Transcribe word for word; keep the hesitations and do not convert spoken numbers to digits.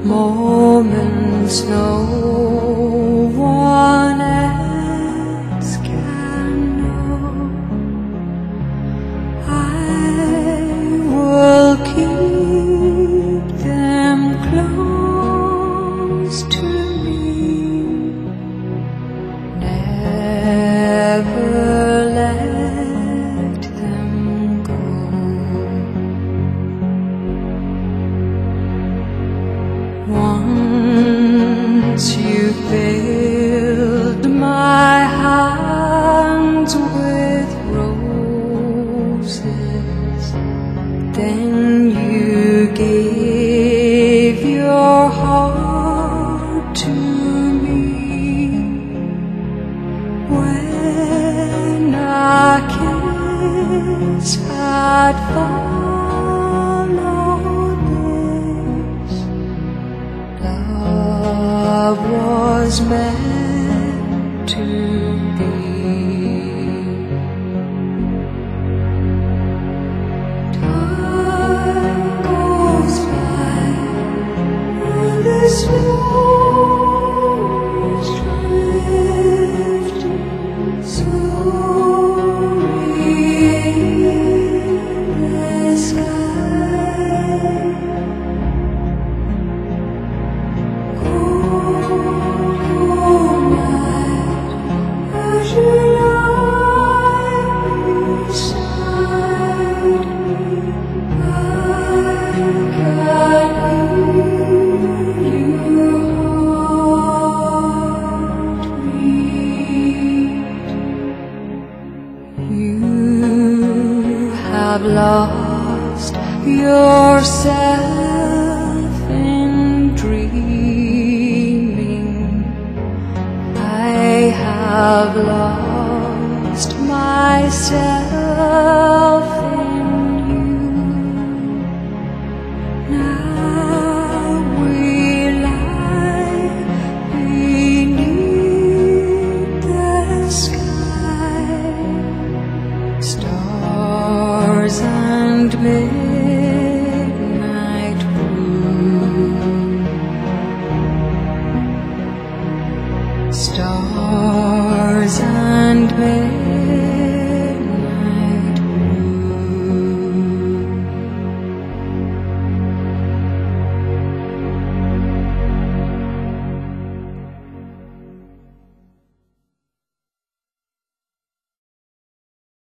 moments no one else can know. I will keep them close to me, never let them go. Once you filled my hands with roses, then you gave your heart to me. When a kiss had followed this, love was meant to be. Time goes by and the snow is drifting slowly in the sky. Cold night, as you lie beside me, I can hear your heartbeat. You have lost yourself in dreaming. I have lost myself